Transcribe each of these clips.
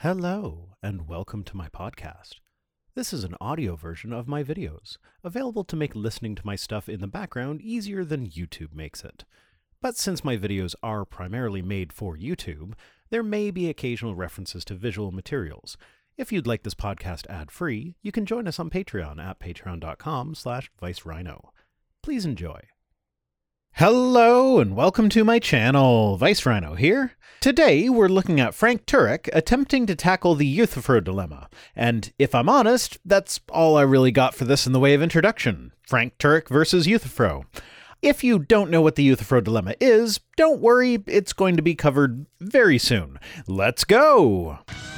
Hello, and welcome to my podcast. This is an audio version of my videos, available to make listening to my stuff in the background easier than YouTube makes it. But since my videos are primarily made for YouTube, there may be occasional references to visual materials. If you'd like this podcast ad-free, you can join us on Patreon at patreon.com/ViceRhino. Please enjoy. Hello, and welcome to my channel. ViceRhino here. Today, we're looking at Frank Turek attempting to tackle the Euthyphro dilemma. And if I'm honest, that's all I really got for this in the way of introduction. Frank Turek versus Euthyphro. If you don't know what the Euthyphro dilemma is, don't worry, it's going to be covered very soon. Let's go!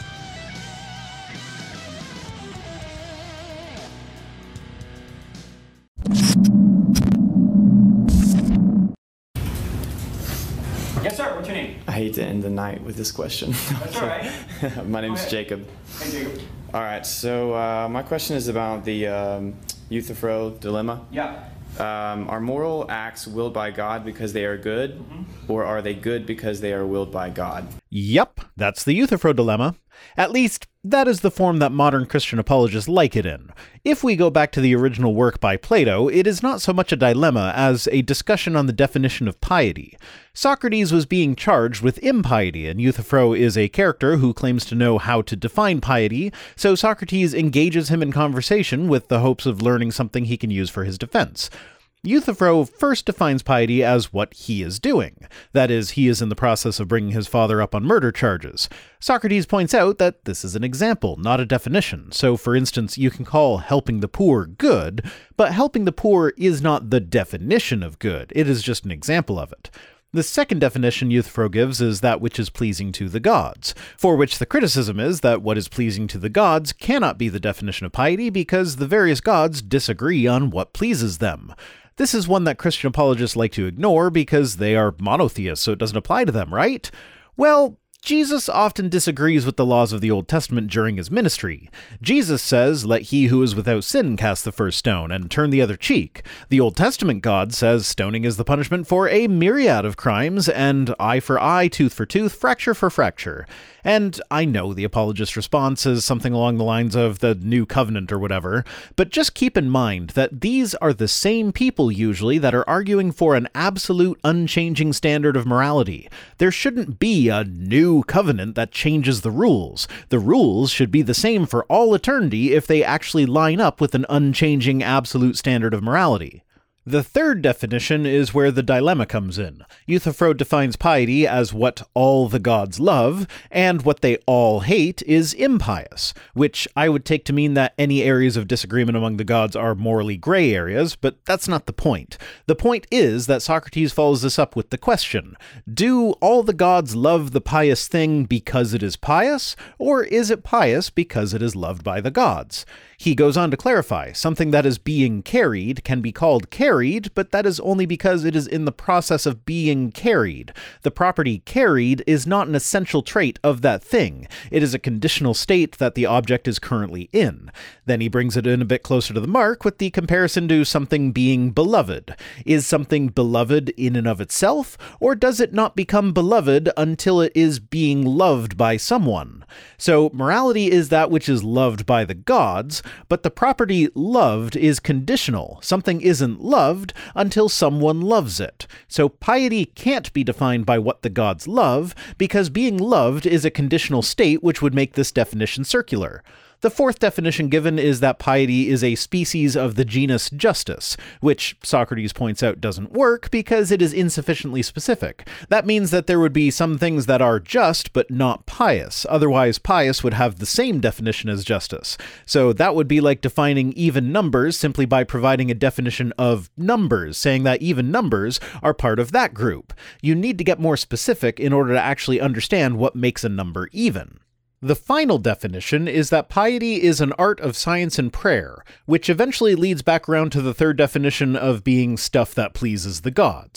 Yes, sir. What's your name? I hate to end the night with this question. That's all right. My name's Jacob. Hey, Jacob. All right, so my question is about the Euthyphro dilemma. Yeah. Are moral acts willed by God because they are good, or are they good because they are willed by God? Yep, that's the Euthyphro dilemma. At least, that is the form that modern Christian apologists like it in. If we go back to the original work by Plato, it is not so much a dilemma as a discussion on the definition of piety. Socrates was being charged with impiety, and Euthyphro is a character who claims to know how to define piety, so Socrates engages him in conversation with the hopes of learning something he can use for his defense. Euthyphro first defines piety as what he is doing. That is, he is in the process of bringing his father up on murder charges. Socrates points out that this is an example, not a definition. So, for instance, you can call helping the poor good, but helping the poor is not the definition of good. It is just an example of it. The second definition Euthyphro gives is that which is pleasing to the gods, for which the criticism is that what is pleasing to the gods cannot be the definition of piety because the various gods disagree on what pleases them. This is one that Christian apologists like to ignore because they are monotheists, so it doesn't apply to them, right? Well, Jesus often disagrees with the laws of the Old Testament during his ministry. Jesus says, "Let he who is without sin cast the first stone, and turn the other cheek." The Old Testament God says stoning is the punishment for a myriad of crimes, and eye for eye, tooth for tooth, fracture for fracture. And I know the apologist response is something along the lines of the New Covenant or whatever, but just keep in mind that these are the same people usually that are arguing for an absolute unchanging standard of morality. There shouldn't be a new covenant that changes the rules. The rules should be the same for all eternity if they actually line up with an unchanging absolute standard of morality. The third definition is where the dilemma comes in. Euthyphro defines piety as what all the gods love, and what they all hate is impious, which I would take to mean that any areas of disagreement among the gods are morally gray areas, but that's not the point. The point is that Socrates follows this up with the question, do all the gods love the pious thing because it is pious, or is it pious because it is loved by the gods? He goes on to clarify, something that is being carried can be called carried, but that is only because it is in the process of being carried. The property carried is not an essential trait of that thing. It is a conditional state that the object is currently in. Then he brings it in a bit closer to the mark with the comparison to something being beloved. Is something beloved in and of itself, or does it not become beloved until it is being loved by someone? So morality is that which is loved by the gods, but the property loved is conditional. Something isn't loved until someone loves it. So piety can't be defined by what the gods love, because being loved is a conditional state which would make this definition circular. The fourth definition given is that piety is a species of the genus justice, which Socrates points out doesn't work because it is insufficiently specific. That means that there would be some things that are just but not pious. Otherwise, pious would have the same definition as justice. So that would be like defining even numbers simply by providing a definition of numbers, saying that even numbers are part of that group. You need to get more specific in order to actually understand what makes a number even. The final definition is that piety is an art of science and prayer, which eventually leads back around to the third definition of being stuff that pleases the gods.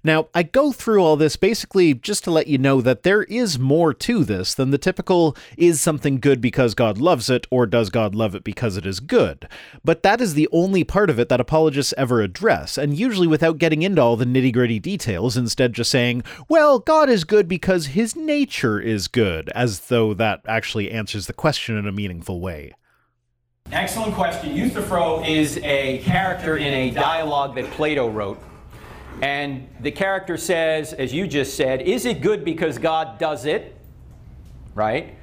Now, I go through all this basically just to let you know that there is more to this than the typical is something good because God loves it, or does God love it because it is good. But that is the only part of it that apologists ever address, and usually without getting into all the nitty-gritty details, instead just saying, well, God is good because his nature is good, as though that actually answers the question in a meaningful way. Excellent question. Euthyphro is a character in a dialogue that Plato wrote. And the character says, as you just said, is it good because God does it, right?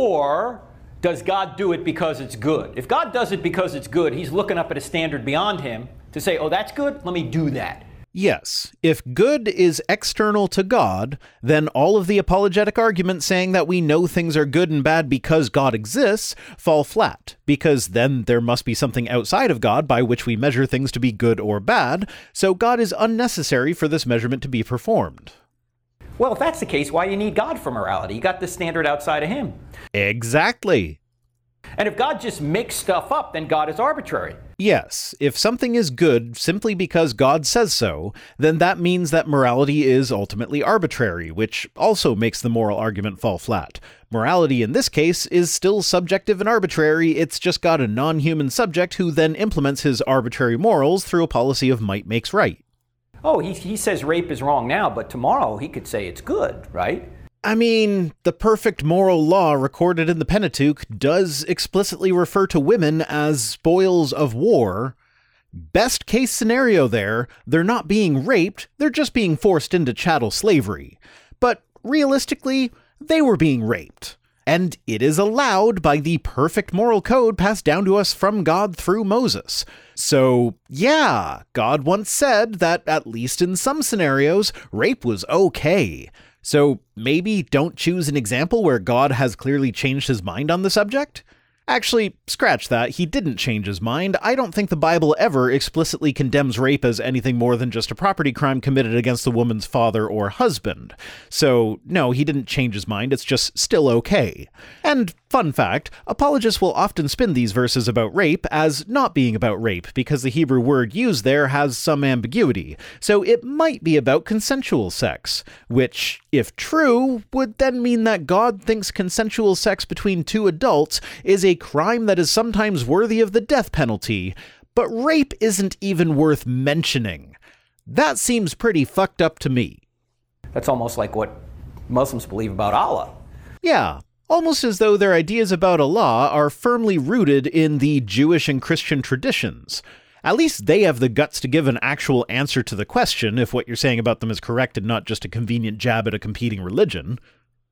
Or does God do it because it's good? If God does it because it's good, he's looking up at a standard beyond him to say, oh, that's good, let me do that. Yes, if good is external to God, then all of the apologetic arguments saying that we know things are good and bad because God exists fall flat, because then there must be something outside of God by which we measure things to be good or bad, so God is unnecessary for this measurement to be performed. Well, if that's the case, why do you need God for morality? You got this standard outside of him. Exactly. And if God just makes stuff up, then God is arbitrary. Yes, if something is good simply because God says so, then that means that morality is ultimately arbitrary, which also makes the moral argument fall flat. Morality in this case is still subjective and arbitrary, it's just got a non-human subject who then implements his arbitrary morals through a policy of might makes right. Oh, he says rape is wrong now, but tomorrow he could say it's good, right? I mean, the perfect moral law recorded in the Pentateuch does explicitly refer to women as spoils of war. Best case scenario there, they're not being raped, they're just being forced into chattel slavery. But realistically, they were being raped. And it is allowed by the perfect moral code passed down to us from God through Moses. So, yeah, God once said that, at least in some scenarios, rape was okay. So maybe don't choose an example where God has clearly changed his mind on the subject? Actually, scratch that, he didn't change his mind. I don't think the Bible ever explicitly condemns rape as anything more than just a property crime committed against the woman's father or husband. So, no, he didn't change his mind, it's just still okay. And, fun fact, apologists will often spin these verses about rape as not being about rape, because the Hebrew word used there has some ambiguity, so it might be about consensual sex, which, if true, would then mean that God thinks consensual sex between two adults is a crime that is sometimes worthy of the death penalty, but rape isn't even worth mentioning. That seems pretty fucked up to me. That's almost like what Muslims believe about Allah. Yeah, almost as though their ideas about Allah are firmly rooted in the Jewish and Christian traditions. At least they have the guts to give an actual answer to the question if what you're saying about them is correct and not just a convenient jab at a competing religion.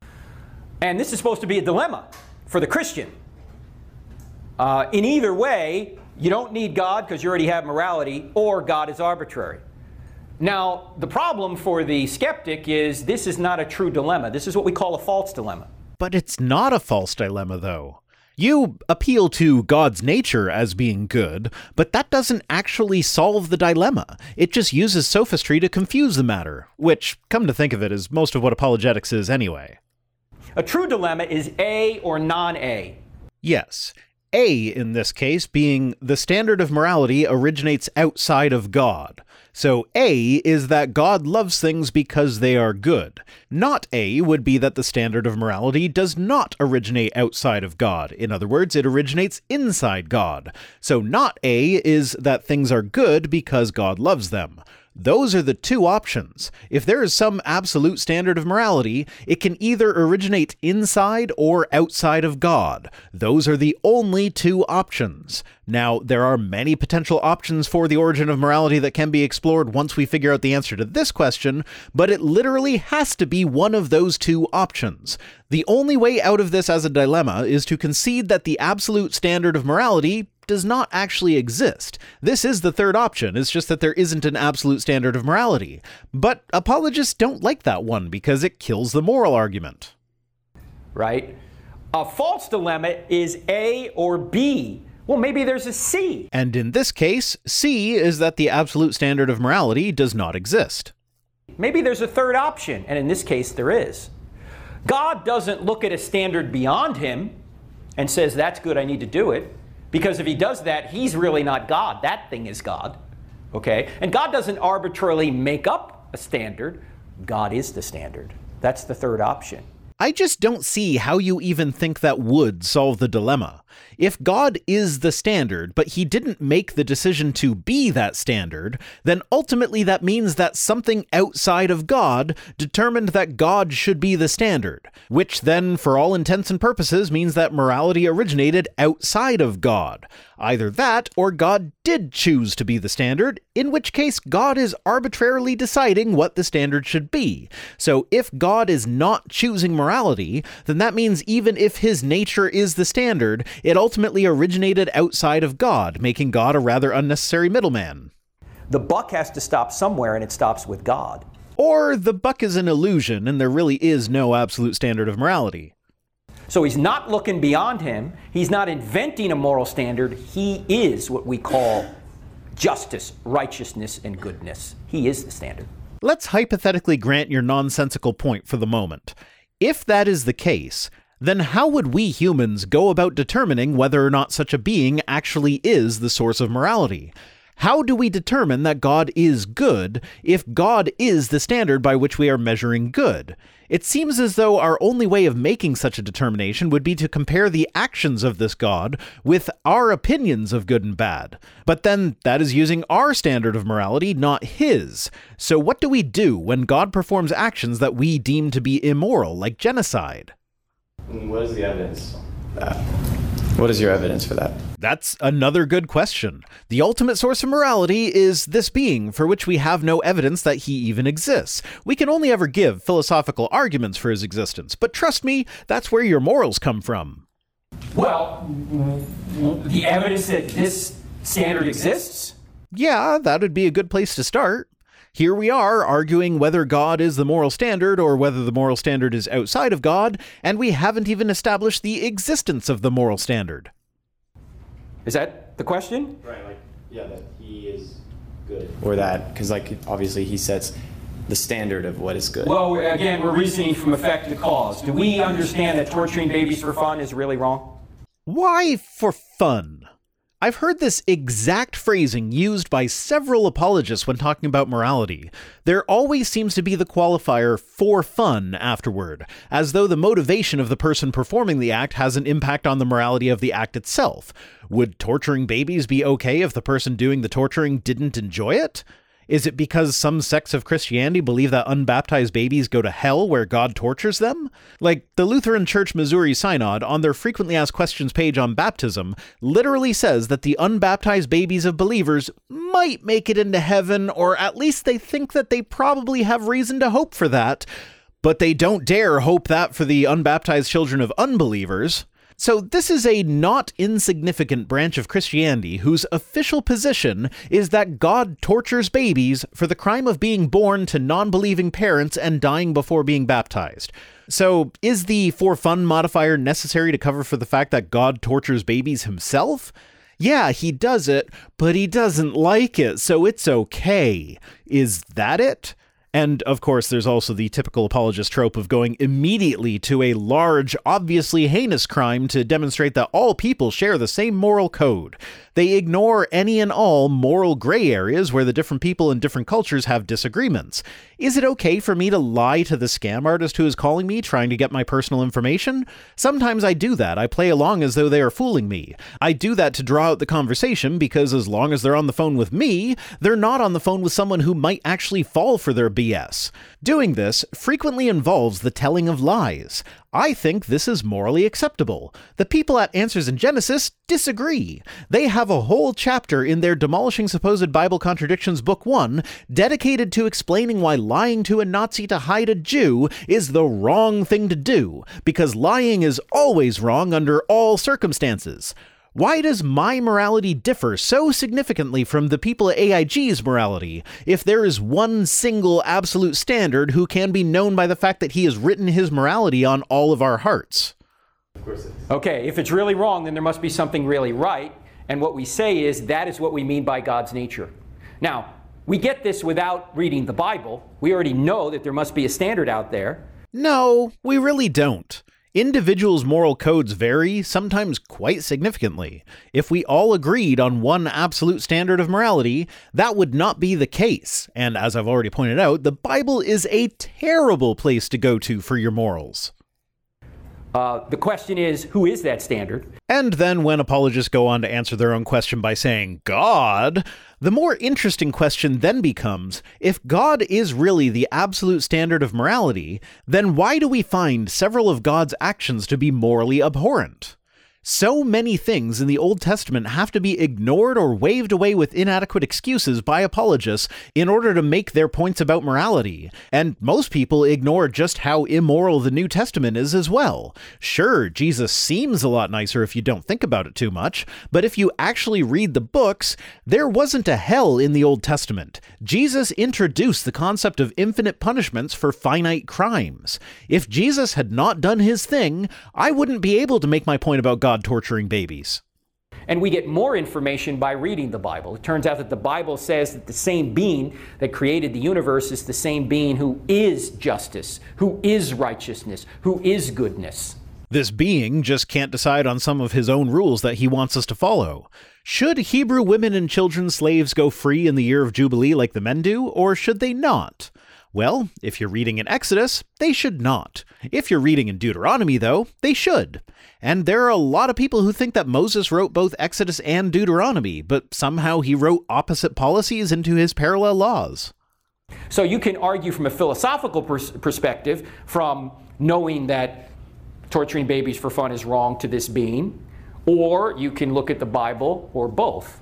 And this is supposed to be a dilemma for the Christian. In either way, you don't need God because you already have morality, or God is arbitrary. Now, the problem for the skeptic is this is not a true dilemma. This is what we call a false dilemma. But it's not a false dilemma, though. You appeal to God's nature as being good, but that doesn't actually solve the dilemma. It just uses sophistry to confuse the matter, which, come to think of it, is most of what apologetics is anyway. A true dilemma is A or non-A. Yes. A, in this case, being the standard of morality originates outside of God. So A is that God loves things because they are good. Not A would be that the standard of morality does not originate outside of God. In other words, it originates inside God. So not A is that things are good because God loves them. Those are the two options. If there is some absolute standard of morality, it can either originate inside or outside of God. Those are the only two options. Now, there are many potential options for the origin of morality that can be explored once we figure out the answer to this question, but it literally has to be one of those two options. The only way out of this as a dilemma is to concede that the absolute standard of morality does not actually exist. This is the third option, it's just that there isn't an absolute standard of morality. But apologists don't like that one because it kills the moral argument. Right? A false dilemma is A or B. Well, maybe there's a C. And in this case, C is that the absolute standard of morality does not exist. Maybe there's a third option, and in this case there is. God doesn't look at a standard beyond him and says, that's good, I need to do it. Because if he does that, he's really not God. That thing is God. Okay? And God doesn't arbitrarily make up a standard. God is the standard. That's the third option. I just don't see how you even think that would solve the dilemma. If God is the standard, but he didn't make the decision to be that standard, then ultimately that means that something outside of God determined that God should be the standard, which then, for all intents and purposes, means that morality originated outside of God. Either that, or God did choose to be the standard, in which case God is arbitrarily deciding what the standard should be. So if God is not choosing morality, then that means even if his nature is the standard, it ultimately originated outside of God, making God a rather unnecessary middleman. The buck has to stop somewhere, and it stops with God. Or the buck is an illusion, and there really is no absolute standard of morality. So he's not looking beyond him. He's not inventing a moral standard. He is what we call justice, righteousness, and goodness. He is the standard. Let's hypothetically grant your nonsensical point for the moment. If that is the case, then how would we humans go about determining whether or not such a being actually is the source of morality? How do we determine that God is good if God is the standard by which we are measuring good? It seems as though our only way of making such a determination would be to compare the actions of this God with our opinions of good and bad. But then that is using our standard of morality, not his. So what do we do when God performs actions that we deem to be immoral, like genocide? What is the evidence for that? What is your evidence for that? That's another good question. The ultimate source of morality is this being, for which we have no evidence that he even exists. We can only ever give philosophical arguments for his existence, but trust me, that's where your morals come from. Well, the evidence that this standard exists? Yeah, that would be a good place to start. Here we are arguing whether God is the moral standard or whether the moral standard is outside of God, and we haven't even established the existence of the moral standard. Is that the question? Right, that he is good. Or that, because obviously he sets the standard of what is good. Well, again, we're reasoning from effect to cause. Do we understand that torturing babies for fun is really wrong? Why for fun? I've heard this exact phrasing used by several apologists when talking about morality. There always seems to be the qualifier "for fun" afterward, as though the motivation of the person performing the act has an impact on the morality of the act itself. Would torturing babies be okay if the person doing the torturing didn't enjoy it? Is it because some sects of Christianity believe that unbaptized babies go to hell where God tortures them? Like, the Lutheran Church Missouri Synod, on their frequently asked questions page on baptism, literally says that the unbaptized babies of believers might make it into heaven, or at least they think that they probably have reason to hope for that, but they don't dare hope that for the unbaptized children of unbelievers. So this is a not insignificant branch of Christianity whose official position is that God tortures babies for the crime of being born to non-believing parents and dying before being baptized. So is the "for fun" modifier necessary to cover for the fact that God tortures babies himself? Yeah, he does it, but he doesn't like it, so it's okay. Is that it? And, of course, there's also the typical apologist trope of going immediately to a large, obviously heinous crime to demonstrate that all people share the same moral code. They ignore any and all moral gray areas where the different people in different cultures have disagreements. Is it okay for me to lie to the scam artist who is calling me trying to get my personal information? Sometimes I do that. I play along as though they are fooling me. I do that to draw out the conversation because as long as they're on the phone with me, they're not on the phone with someone who might actually fall for their BS. Doing this frequently involves the telling of lies. I think this is morally acceptable. The people at Answers in Genesis disagree. They have a whole chapter in their Demolishing Supposed Bible Contradictions Book 1 dedicated to explaining why lying to a Nazi to hide a Jew is the wrong thing to do, because lying is always wrong under all circumstances. Why does my morality differ so significantly from the people at AIG's morality if there is one single absolute standard who can be known by the fact that he has written his morality on all of our hearts? Of course it is. Okay, if it's really wrong, then there must be something really right. And what we say is that is what we mean by God's nature. Now, we get this without reading the Bible. We already know that there must be a standard out there. No, we really don't. Individuals' moral codes vary, sometimes quite significantly. If we all agreed on one absolute standard of morality, that would not be the case. And as I've already pointed out, the Bible is a terrible place to go to for your morals. The question is, who is that standard? And then when apologists go on to answer their own question by saying, God, the more interesting question then becomes, if God is really the absolute standard of morality, then why do we find several of God's actions to be morally abhorrent? So many things in the Old Testament have to be ignored or waved away with inadequate excuses by apologists in order to make their points about morality. And most people ignore just how immoral the New Testament is as well. Sure, Jesus seems a lot nicer if you don't think about it too much, but if you actually read the books, there wasn't a hell in the Old Testament. Jesus introduced the concept of infinite punishments for finite crimes. If Jesus had not done his thing, I wouldn't be able to make my point about God torturing babies. And we get more information by reading the Bible. It turns out that the Bible says that the same being that created the universe is the same being who is justice, who is righteousness, who is goodness. This being just can't decide on some of his own rules that he wants us to follow. Should Hebrew women and children slaves go free in the year of Jubilee like the men do, or should they not? Well, if you're reading in Exodus, they should not. If you're reading in Deuteronomy, though, they should. And there are a lot of people who think that Moses wrote both Exodus and Deuteronomy, but somehow he wrote opposite policies into his parallel laws. So you can argue from a philosophical perspective, from knowing that torturing babies for fun is wrong to this being, or you can look at the Bible, or both.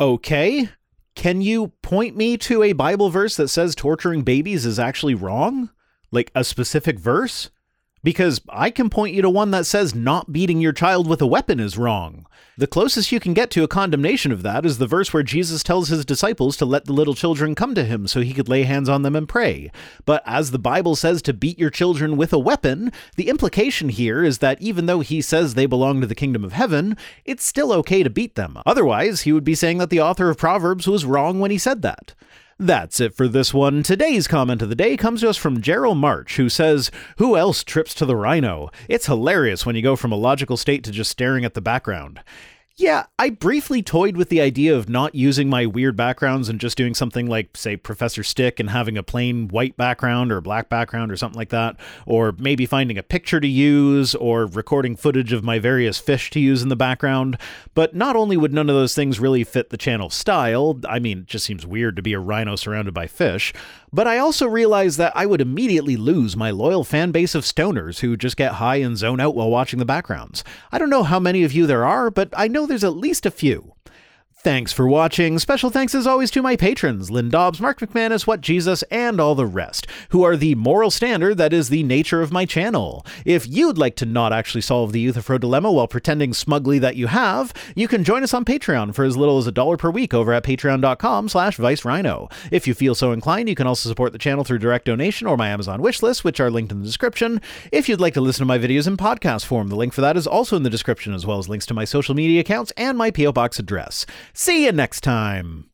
Okay. Can you point me to a Bible verse that says torturing babies is actually wrong? Like a specific verse? Because I can point you to one that says not beating your child with a weapon is wrong. The closest you can get to a condemnation of that is the verse where Jesus tells his disciples to let the little children come to him so he could lay hands on them and pray. But as the Bible says to beat your children with a weapon, the implication here is that even though he says they belong to the kingdom of heaven, it's still okay to beat them. Otherwise, he would be saying that the author of Proverbs was wrong when he said that. That's it for this one. Today's comment of the day comes to us from Gerald March, who says, "Who else trips to the rhino? It's hilarious when you go from a logical state to just staring at the background." Yeah, I briefly toyed with the idea of not using my weird backgrounds and just doing something like, say, Professor Stick and having a plain white background or black background or something like that, or maybe finding a picture to use or recording footage of my various fish to use in the background. But not only would none of those things really fit the channel style, I mean, it just seems weird to be a rhino surrounded by fish, but I also realized that I would immediately lose my loyal fan base of stoners who just get high and zone out while watching the backgrounds. I don't know how many of you there are, but I know there's at least a few. Thanks for watching. Special thanks as always to my patrons, Lynn Dobbs, Mark McManus, What Jesus, and all the rest, who are the moral standard that is the nature of my channel. If you'd like to not actually solve the Euthyphro dilemma while pretending smugly that you have, you can join us on Patreon for as little as $1 per week over at patreon.com/ViceRhino. If you feel so inclined, you can also support the channel through direct donation or my Amazon wishlist, which are linked in the description. If you'd like to listen to my videos in podcast form, the link for that is also in the description, as well as links to my social media accounts and my P.O. Box address. See you next time!